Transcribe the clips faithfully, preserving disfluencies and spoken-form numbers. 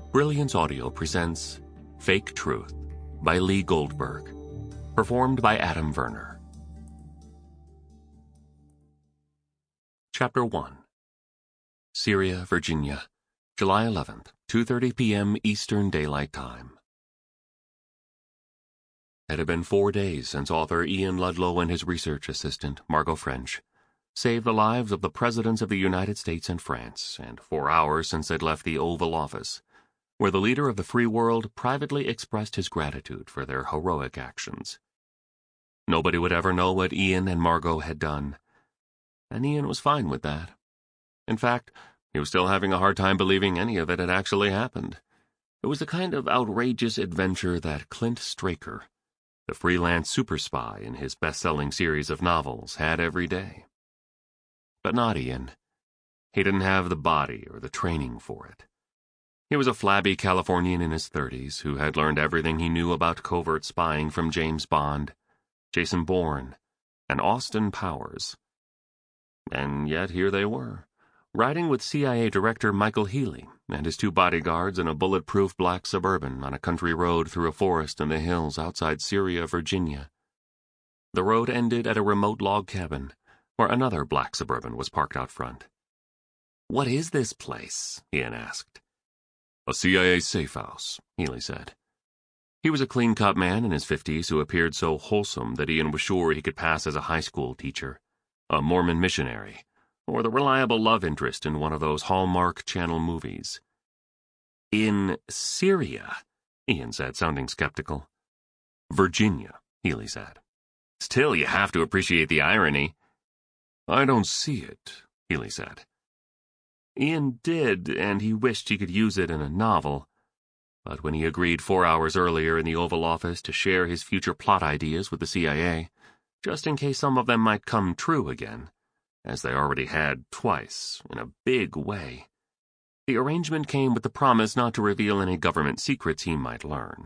Brilliance Audio presents Fake Truth by Lee Goldberg, performed by Adam Werner. Chapter one. Syria, Virginia, July eleventh, two thirty p.m. Eastern Daylight Time. It had been four days since author Ian Ludlow and his research assistant, Margot French, saved the lives of the presidents of the United States and France, and four hours since they'd left the Oval Office, where the leader of the free world privately expressed his gratitude for their heroic actions. Nobody would ever know what Ian and Margot had done, and Ian was fine with that. In fact, he was still having a hard time believing any of it had actually happened. It was the kind of outrageous adventure that Clint Straker, the freelance super spy in his best-selling series of novels, had every day. But not Ian. He didn't have the body or the training for it. He was a flabby Californian in his thirties who had learned everything he knew about covert spying from James Bond, Jason Bourne, and Austin Powers. And yet here they were, riding with C I A Director Michael Healy and his two bodyguards in a bulletproof black Suburban on a country road through a forest in the hills outside Syria, Virginia. The road ended at a remote log cabin, where another black Suburban was parked out front. "What is this place?" Ian asked. "A C I A safe house," Healy said. He was a clean-cut man in his fifties who appeared so wholesome that Ian was sure he could pass as a high school teacher, a Mormon missionary, or the reliable love interest in one of those Hallmark Channel movies. "In Syria," Ian said, sounding skeptical. "Virginia," Healy said. "Still, you have to appreciate the irony." "I don't see it," Healy said. Ian did, and he wished he could use it in a novel. But when he agreed four hours earlier in the Oval Office to share his future plot ideas with the C I A, just in case some of them might come true again, as they already had twice, in a big way, the arrangement came with the promise not to reveal any government secrets he might learn.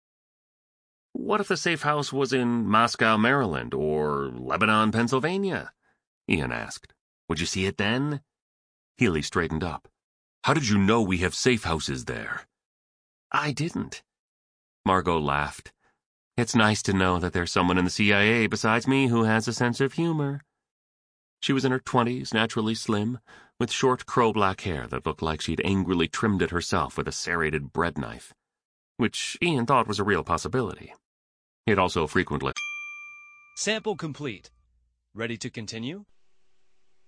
"What if the safe house was in Moscow, Maryland, or Lebanon, Pennsylvania?" Ian asked. "Would you see it then?" Healy straightened up. "How did you know we have safe houses there?" "I didn't." Margot laughed. "It's nice to know that there's someone in the C I A besides me who has a sense of humor." She was in her twenties, naturally slim, with short crow-black hair that looked like she'd angrily trimmed it herself with a serrated bread knife, which Ian thought was a real possibility. He'd also frequently... Sample complete. Ready to continue?